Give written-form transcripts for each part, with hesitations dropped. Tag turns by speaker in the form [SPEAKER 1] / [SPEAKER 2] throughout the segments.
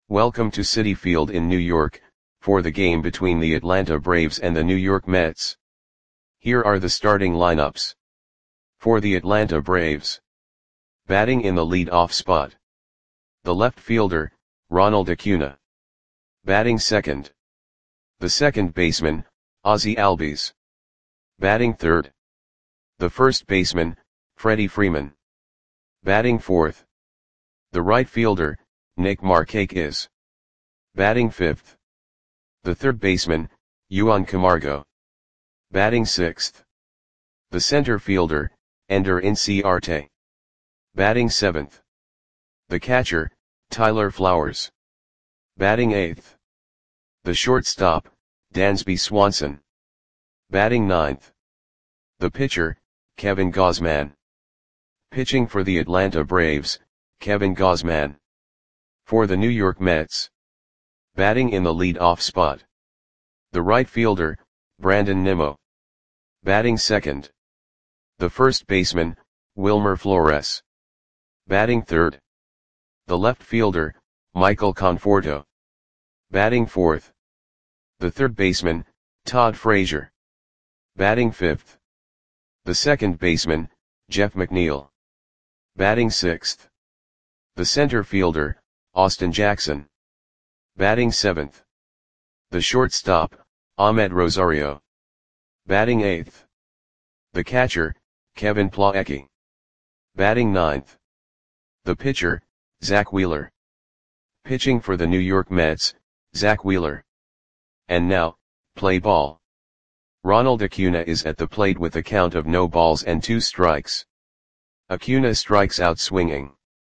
[SPEAKER 1] Welcome to Citi Field in New York, for the game between the Atlanta Braves and the New York Mets. Here are the starting lineups. For the Atlanta Braves. Batting in the lead-off spot. The left fielder, Ronald Acuna. Batting second. The second baseman, Ozzie Albies. Batting third. The first baseman, Freddie Freeman. Batting fourth. The right fielder, Nick Markakis. Batting fifth. The third baseman, Yoan Camargo. Batting sixth. The center fielder, Ender Inciarte. Batting seventh. The catcher, Tyler Flowers. Batting eighth. The shortstop, Dansby Swanson. Batting ninth. The pitcher, Kevin Gausman. Pitching for the Atlanta Braves, Kevin Gausman. For the New York Mets. Batting in the lead-off spot. The right fielder, Brandon Nimmo. Batting second. The first baseman, Wilmer Flores. Batting third. The left fielder, Michael Conforto. Batting fourth. The third baseman, Todd Frazier. Batting fifth. The second baseman, Jeff McNeil. Batting sixth. The center fielder, Austin Jackson. Batting seventh. The shortstop, Ahmed Rosario. Batting eighth. The catcher, Kevin Plawecki. Batting ninth. The pitcher, Zach Wheeler. Pitching for the New York Mets, Zach Wheeler. And now, play ball. Ronald Acuna is at the plate with a count of no balls and 2 strikes. Acuna strikes out swinging.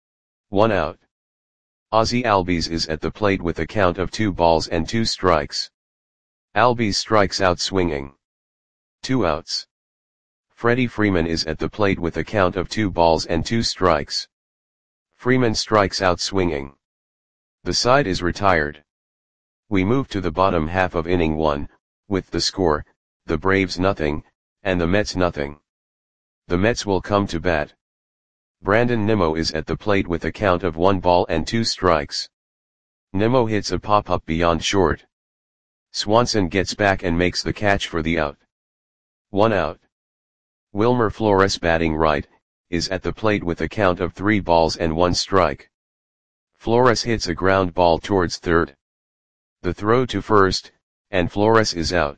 [SPEAKER 1] 1 out. Ozzie Albies is at the plate with a count of 2 balls and 2 strikes. Albies strikes out swinging. 2 outs. Freddie Freeman is at the plate with a count of 2 balls and 2 strikes. Freeman strikes out swinging. The side is retired. We move to the bottom half of inning 1, with the score, the Braves nothing, and the Mets nothing. The Mets will come to bat. Brandon Nimmo is at the plate with a count of 1 ball and 2 strikes. Nimmo hits a pop-up beyond short. Swanson gets back and makes the catch for the out. 1 out. Wilmer Flores, batting right, is at the plate with a count of 3 balls and 1 strike. Flores hits a ground ball towards third. The throw to first, and Flores is out.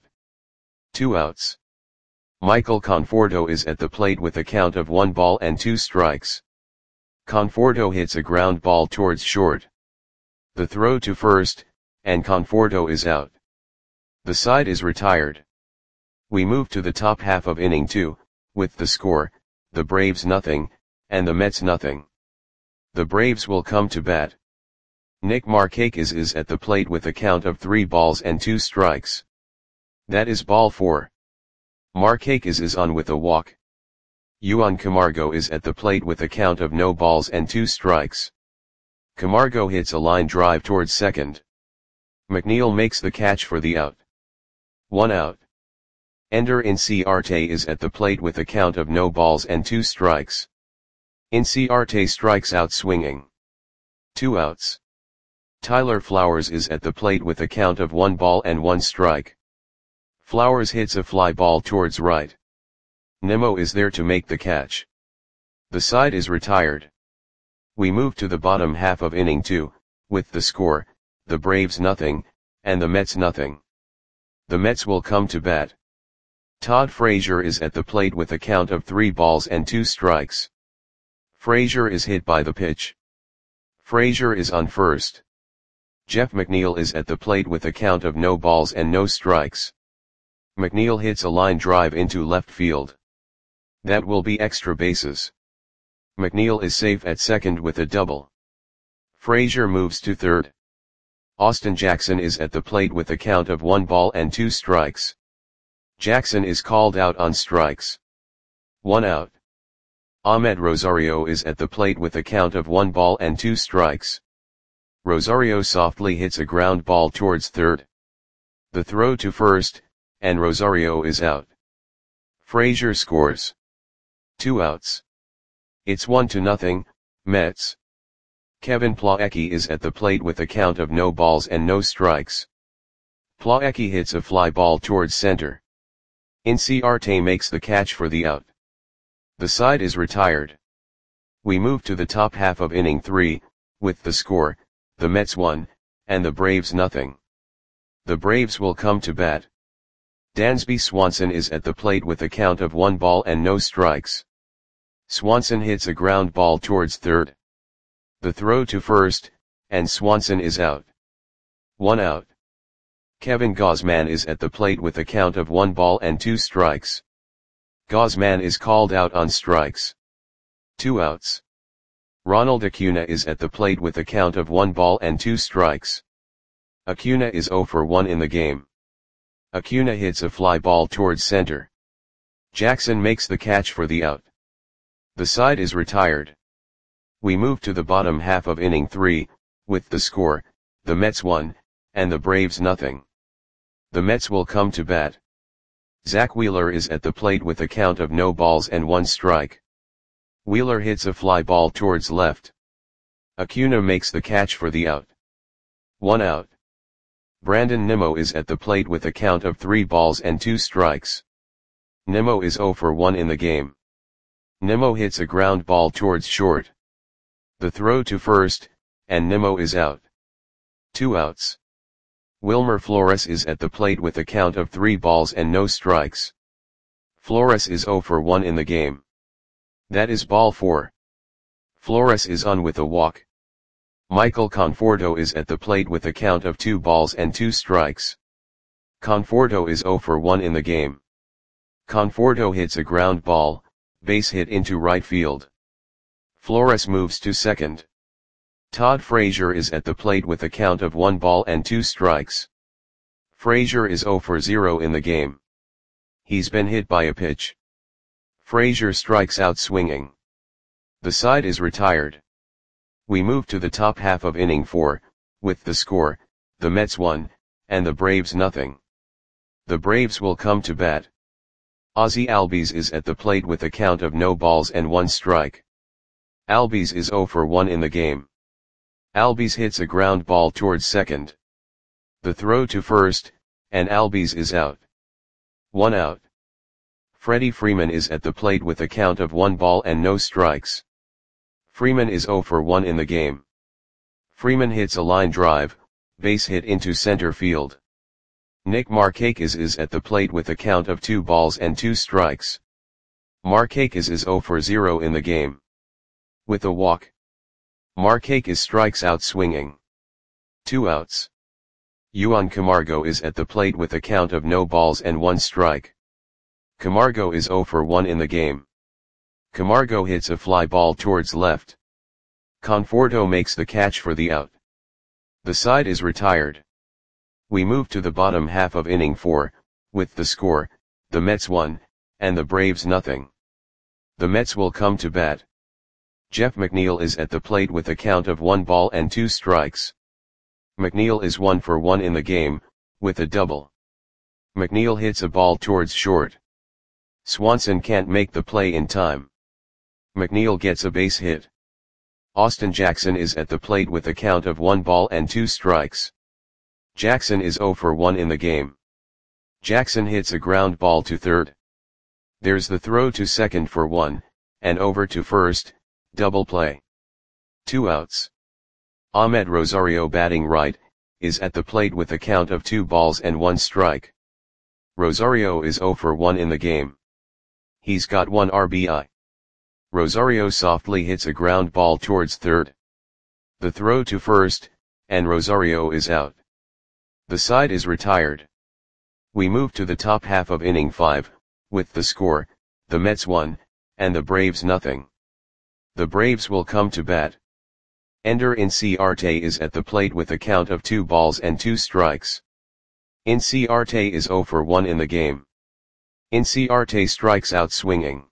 [SPEAKER 1] 2 outs. Michael Conforto is at the plate with a count of 1 ball and 2 strikes. Conforto hits a ground ball towards short. The throw to first, and Conforto is out. The side is retired. We move to the top half of inning 2, with the score, the Braves nothing, and the Mets nothing. The Braves will come to bat. Nick Markakis is at the plate with a count of 3 balls and 2 strikes. That is ball 4. Markakis is on with a walk. Yoan Camargo is at the plate with a count of no balls and 2 strikes. Camargo hits a line drive towards second. McNeil makes the catch for the out. 1 out. Ender Inciarte is at the plate with a count of no balls and 2 strikes. Inciarte strikes out swinging. 2 outs. Tyler Flowers is at the plate with a count of 1 ball and 1 strike. Flowers hits a fly ball towards right. Nimmo is there to make the catch. The side is retired. We move to the bottom half of inning 2, with the score, the Braves nothing, and the Mets nothing. The Mets will come to bat. Todd Frazier is at the plate with a count of 3 balls and 2 strikes. Frazier is hit by the pitch. Frazier is on first. Jeff McNeil is at the plate with a count of no balls and no strikes. McNeil hits a line drive into left field. That will be extra bases. McNeil is safe at second with a double. Frazier moves to third. Austin Jackson is at the plate with a count of 1 ball and 2 strikes. Jackson is called out on strikes. 1 out. Ahmed Rosario is at the plate with a count of 1 ball and 2 strikes. Rosario softly hits a ground ball towards third. The throw to first, and Rosario is out. Frazier scores. 2 outs. It's 1-0, Mets. Kevin Plawecki is at the plate with a count of no balls and no strikes. Plawecki hits a fly ball towards center. Inciarte makes the catch for the out. The side is retired. We move to the top half of inning 3, with the score, the Mets 1, and the Braves nothing. The Braves will come to bat. Dansby Swanson is at the plate with a count of 1 ball and no strikes. Swanson hits a ground ball towards third. The throw to first, and Swanson is out. 1 out. Kevin Gausman is at the plate with a count of 1 ball and 2 strikes. Gausman is called out on strikes. 2 outs. Ronald Acuna is at the plate with a count of 1 ball and 2 strikes. Acuna is 0 for 1 in the game. Acuna hits a fly ball towards center. Jackson makes the catch for the out. The side is retired. We move to the bottom half of inning 3, with the score, the Mets 1, and the Braves nothing. The Mets will come to bat. Zach Wheeler is at the plate with a count of no balls and 1 strike. Wheeler hits a fly ball towards left. Acuna makes the catch for the out. 1 out. Brandon Nimmo is at the plate with a count of 3 balls and 2 strikes. Nimmo is 0 for 1 in the game. Nimmo hits a ground ball towards short. The throw to first, and Nimmo is out. 2 outs. Wilmer Flores is at the plate with a count of 3 balls and no strikes. Flores is 0 for 1 in the game. That is ball 4. Flores is on with a walk. Michael Conforto is at the plate with a count of 2 balls and 2 strikes. Conforto is 0 for 1 in the game. Conforto hits a ground ball, base hit into right field. Flores moves to second. Todd Frazier is at the plate with a count of 1 ball and 2 strikes. Frazier is 0 for 0 in the game. He's been hit by a pitch. Frazier strikes out swinging. The side is retired. We move to the top half of inning 4, with the score, the Mets 1, and the Braves nothing. The Braves will come to bat. Ozzie Albies is at the plate with a count of no balls and 1 strike. Albies is 0 for 1 in the game. Albies hits a ground ball towards second. The throw to first, and Albies is out. 1 out. Freddie Freeman is at the plate with a count of 1 ball and no strikes. Freeman is 0 for 1 in the game. Freeman hits a line drive, base hit into center field. Nick Markakis is at the plate with a count of 2 balls and 2 strikes. Markakis is 0 for 0 in the game. With a walk. Markakis strikes out swinging. 2 outs. Juan Camargo is at the plate with a count of no balls and 1 strike. Camargo is 0 for 1 in the game. Camargo hits a fly ball towards left. Conforto makes the catch for the out. The side is retired. We move to the bottom half of inning 4, with the score, the Mets 1, and the Braves nothing. The Mets will come to bat. Jeff McNeil is at the plate with a count of 1 ball and 2 strikes. McNeil is 1 for 1 in the game, with a double. McNeil hits a ball towards short. Swanson can't make the play in time. McNeil gets a base hit. Austin Jackson is at the plate with a count of 1 ball and 2 strikes. Jackson is 0 for 1 in the game. Jackson hits a ground ball to third. There's the throw to second for 1, and over to first, double play. 2 outs. Ahmed Rosario batting right, is at the plate with a count of 2 balls and 1 strike. Rosario is 0 for 1 in the game. He's got 1 RBI. Rosario softly hits a ground ball towards third. The throw to first, and Rosario is out. The side is retired. We move to the top half of inning 5, with the score, the Mets 1, and the Braves nothing. The Braves will come to bat. Ender Inciarte is at the plate with a count of 2 balls and 2 strikes. Inciarte is 0 for 1 in the game. Inciarte strikes out swinging.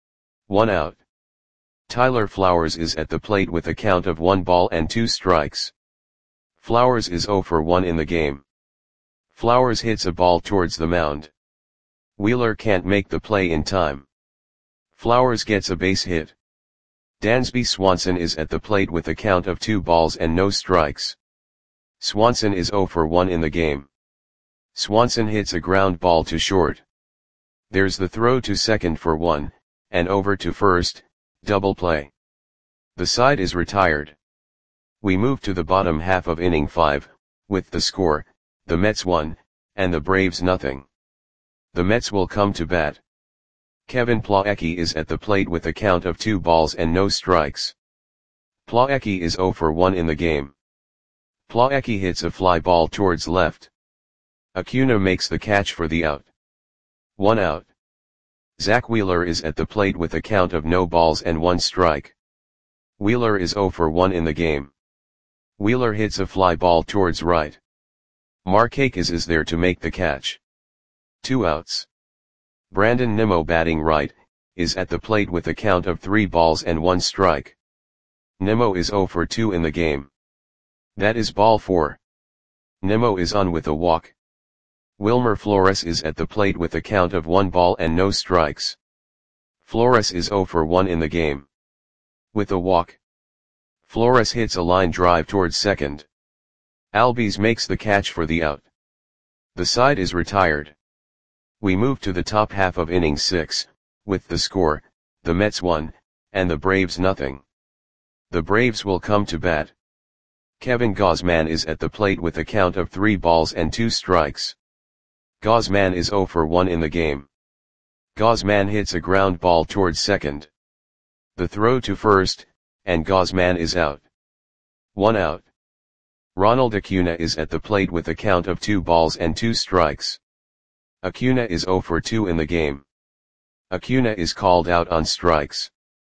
[SPEAKER 1] 1 out. Tyler Flowers is at the plate with a count of 1 ball and 2 strikes. Flowers is 0 for 1 in the game. Flowers hits a ball towards the mound. Wheeler can't make the play in time. Flowers gets a base hit. Dansby Swanson is at the plate with a count of 2 balls and no strikes. Swanson is 0 for 1 in the game. Swanson hits a ground ball to short. There's the throw to second for 1, and over to first, double play. The side is retired. We move to the bottom half of inning 5, with the score, the Mets 1, and the Braves nothing. The Mets will come to bat. Kevin Plawecki is at the plate with a count of 2 balls and no strikes. Plawecki is 0 for 1 in the game. Plawecki hits a fly ball towards left. Acuna makes the catch for the out. 1 out. Zach Wheeler is at the plate with a count of no balls and 1 strike. Wheeler is 0 for 1 in the game. Wheeler hits a fly ball towards right. Markakis is there to make the catch. 2 outs. Brandon Nimmo, batting right, is at the plate with a count of 3 balls and 1 strike. Nimmo is 0 for 2 in the game. That is ball 4. Nimmo is on with a walk. Wilmer Flores is at the plate with a count of 1 ball and no strikes. Flores is 0 for 1 in the game. With a walk. Flores hits a line drive towards second. Albies makes the catch for the out. The side is retired. We move to the top half of inning 6, with the score, the Mets 1, and the Braves nothing. The Braves will come to bat. Kevin Gausman is at the plate with a count of 3 balls and 2 strikes. Gausman is 0 for 1 in the game. Gausman hits a ground ball towards second. The throw to first, and Gausman is out. 1 out. Ronald Acuna is at the plate with a count of 2 balls and 2 strikes. Acuna is 0 for 2 in the game. Acuna is called out on strikes.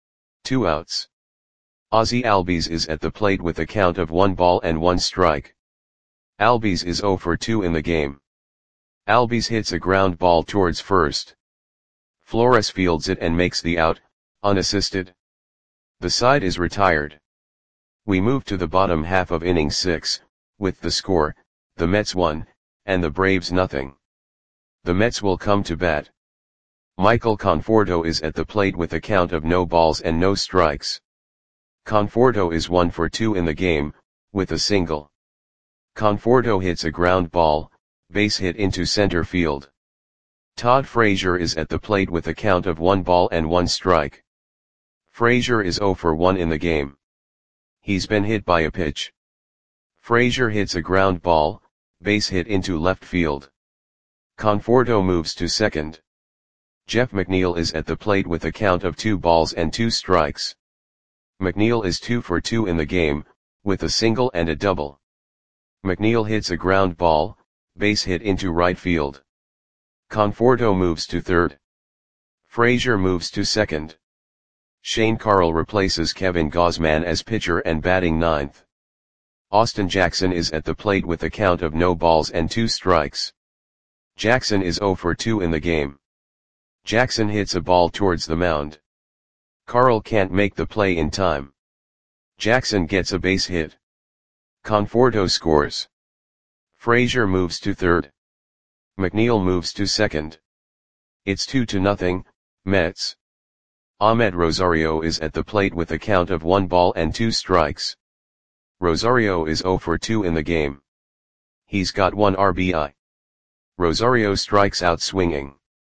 [SPEAKER 1] 2 outs. Ozzie Albies is at the plate with a count of 1 ball and 1 strike. Albies is 0 for 2 in the game. Albies hits a ground ball towards first. Flores fields it and makes the out, unassisted. The side is retired. We move to the bottom half of inning 6, with the score, the Mets 1, and the Braves nothing. The Mets will come to bat. Michael Conforto is at the plate with a count of no balls and no strikes. Conforto is 1 for 2 in the game, with a single. Conforto hits a ground ball, base hit into center field. Todd Frazier is at the plate with a count of 1 ball and 1 strike. Frazier is 0 for 1 in the game. He's been hit by a pitch. Frazier hits a ground ball, base hit into left field. Conforto moves to second. Jeff McNeil is at the plate with a count of 2 balls and 2 strikes. McNeil is 2 for 2 in the game, with a single and a double. McNeil hits a ground ball, base hit into right field. Conforto moves to third. Frazier moves to second. Shane Carle replaces Kevin Gausman as pitcher and batting ninth. Austin Jackson is at the plate with a count of no balls and 2 strikes. Jackson is 0 for 2 in the game. Jackson hits a ball towards the mound. Carle can't make the play in time. Jackson gets a base hit. Conforto scores. Frazier moves to third. McNeil moves to second. It's 2-0, Mets. Ahmed Rosario is at the plate with a count of 1 ball and 2 strikes. Rosario is 0 for 2 in the game. He's got 1 RBI. Rosario strikes out swinging.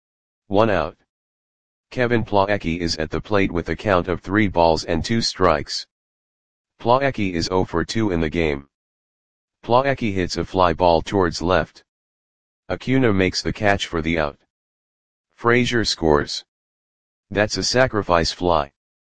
[SPEAKER 1] 1 out. Kevin Plawecki is at the plate with a count of 3 balls and 2 strikes. Plawecki is 0 for 2 in the game. Plawecki hits a fly ball towards left. Acuna makes the catch for the out. Frazier scores. That's a sacrifice fly.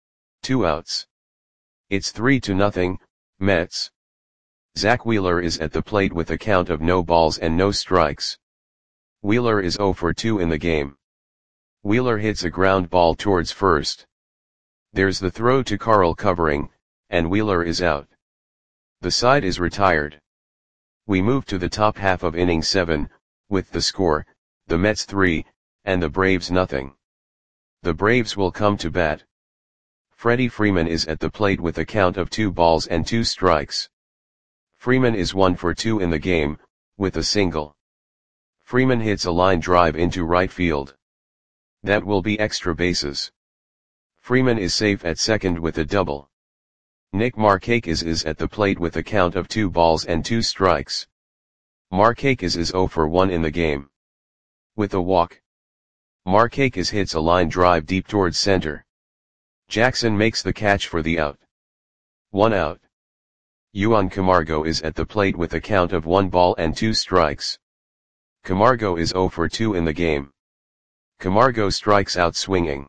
[SPEAKER 1] 2 outs. It's 3-0, Mets. Zach Wheeler is at the plate with a count of no balls and no strikes. Wheeler is 0 for 2 in the game. Wheeler hits a ground ball towards first. There's the throw to Carle covering, and Wheeler is out. The side is retired. We move to the top half of inning 7, with the score, the Mets 3, and the Braves nothing. The Braves will come to bat. Freddie Freeman is at the plate with a count of 2 balls and 2 strikes. Freeman is 1 for 2 in the game, with a single. Freeman hits a line drive into right field. That will be extra bases. Freeman is safe at second with a double. Nick Markakis is at the plate with a count of 2 balls and 2 strikes. Markakis is 0 for 1 in the game. With a walk, Markakis hits a line drive deep towards center. Jackson makes the catch for the out. 1 out. Juan Camargo is at the plate with a count of 1 ball and 2 strikes. Camargo is 0 for 2 in the game. Camargo strikes out swinging.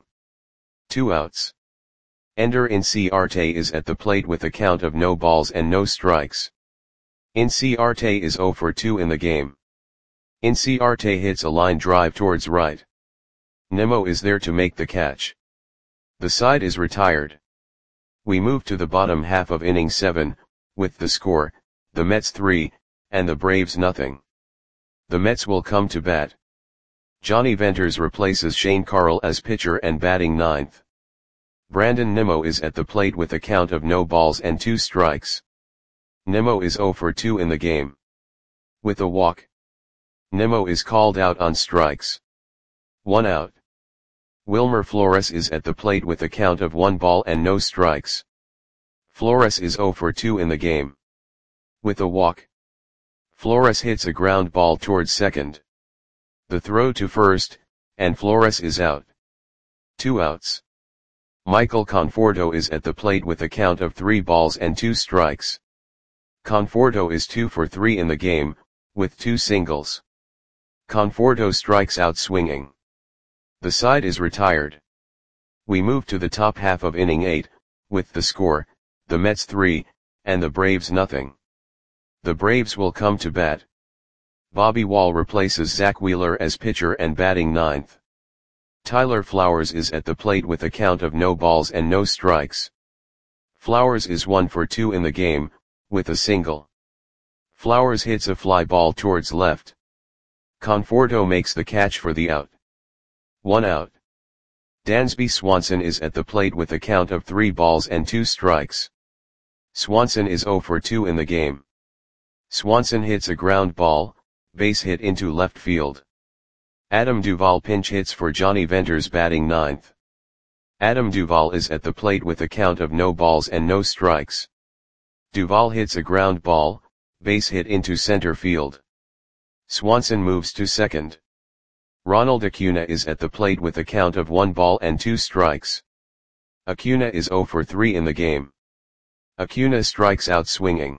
[SPEAKER 1] 2 outs. Ender Inciarte is at the plate with a count of no balls and no strikes. Inciarte is 0 for 2 in the game. Inciarte hits a line drive towards right. Nimmo is there to make the catch. The side is retired. We move to the bottom half of inning 7, with the score, the Mets 3, and the Braves nothing. The Mets will come to bat. Johnny Venters replaces Shane Carle as pitcher and batting 9th. Brandon Nimmo is at the plate with a count of no balls and 2 strikes. Nimmo is 0 for 2 in the game. With a walk, Nimmo is called out on strikes. 1 out. Wilmer Flores is at the plate with a count of 1 ball and no strikes. Flores is 0 for 2 in the game. With a walk, Flores hits a ground ball towards second. The throw to first, and Flores is out. 2 outs. Michael Conforto is at the plate with a count of 3 balls and 2 strikes. Conforto is 2 for 3 in the game, with 2 singles. Conforto strikes out swinging. The side is retired. We move to the top half of inning 8, with the score, the Mets 3, and the Braves nothing. The Braves will come to bat. Bobby Wall replaces Zach Wheeler as pitcher and batting 9th. Tyler Flowers is at the plate with a count of no balls and no strikes. Flowers is 1 for 2 in the game, with a single. Flowers hits a fly ball towards left. Conforto makes the catch for the out. 1 out. Dansby Swanson is at the plate with a count of 3 balls and 2 strikes. Swanson is 0 for 2 in the game. Swanson hits a ground ball, base hit into left field. Adam Duvall pinch hits for Johnny Venters batting 9th. Adam Duvall is at the plate with a count of no balls and no strikes. Duvall hits a ground ball, base hit into center field. Swanson moves to second. Ronald Acuna is at the plate with a count of 1 ball and 2 strikes. Acuna is 0 for 3 in the game. Acuna strikes out swinging.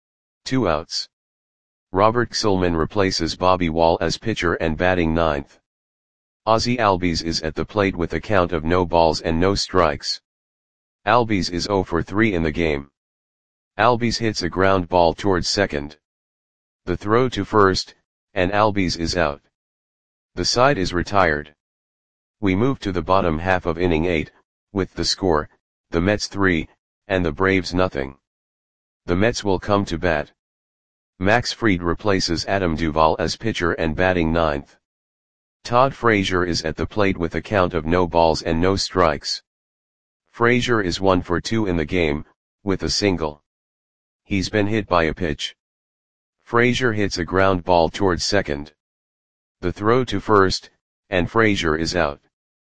[SPEAKER 1] 2 outs. Robert Gsellman replaces Bobby Wall as pitcher and batting 9th. Ozzie Albies is at the plate with a count of no balls and no strikes. Albies is 0 for 3 in the game. Albies hits a ground ball towards second. The throw to first, and Albies is out. The side is retired. We move to the bottom half of inning 8, with the score, the Mets 3, and the Braves nothing. The Mets will come to bat. Max Fried replaces Adam Duvall as pitcher and batting 9th. Todd Frazier is at the plate with a count of no balls and no strikes. Frazier is 1 for 2 in the game, with a single. He's been hit by a pitch. Frazier hits a ground ball towards second. The throw to first, and Frazier is out.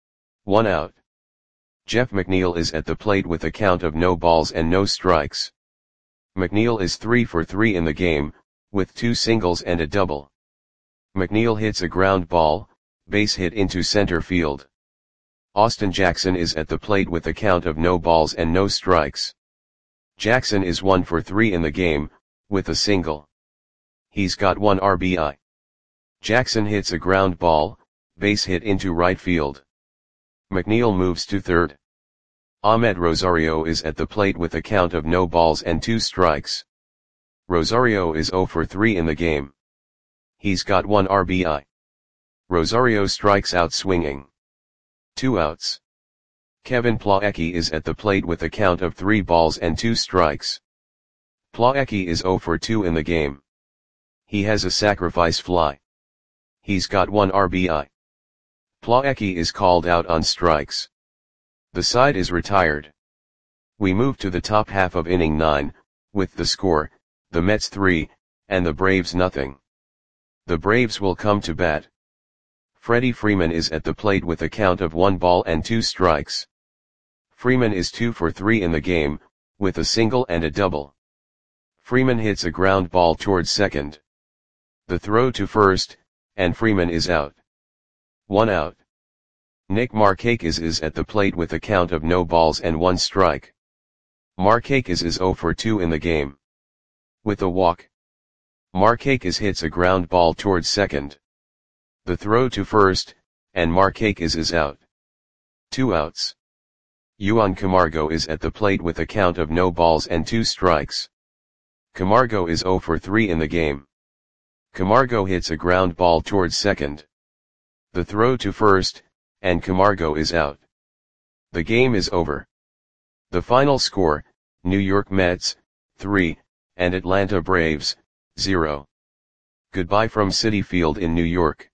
[SPEAKER 1] 1 out. Jeff McNeil is at the plate with a count of no balls and no strikes. McNeil is 3 for 3 in the game, with 2 singles and a double. McNeil hits a ground ball, base hit into center field. Austin Jackson is at the plate with a count of no balls and no strikes. Jackson is 1 for 3 in the game, with a single. He's got 1 RBI. Jackson hits a ground ball, base hit into right field. McNeil moves to third. Ahmed Rosario is at the plate with a count of no balls and 2 strikes. Rosario is 0 for 3 in the game. He's got 1 RBI. Rosario strikes out swinging. 2 outs. Kevin Plawecki is at the plate with a count of 3 balls and 2 strikes. Plawecki is 0 for 2 in the game. He has a sacrifice fly. He's got 1 RBI. Plawecki is called out on strikes. The side is retired. We move to the top half of inning 9, with the score, the Mets 3, and the Braves nothing. The Braves will come to bat. Freddie Freeman is at the plate with a count of 1 ball and 2 strikes. Freeman is 2 for 3 in the game, with a single and a double. Freeman hits a ground ball towards second. The throw to first, and Freeman is out. 1 out. Nick Markakis is at the plate with a count of no balls and 1 strike. Markakis is 0 for 2 in the game. With a walk, Markakis hits a ground ball towards second. The throw to first, and Markakis is out. 2 outs. Yuan Camargo is at the plate with a count of no balls and 2 strikes. Camargo is 0 for 3 in the game. Camargo hits a ground ball towards second. The throw to first, and Camargo is out. The game is over. The final score, New York Mets, 3, and Atlanta Braves, 0. Goodbye from Citi Field in New York.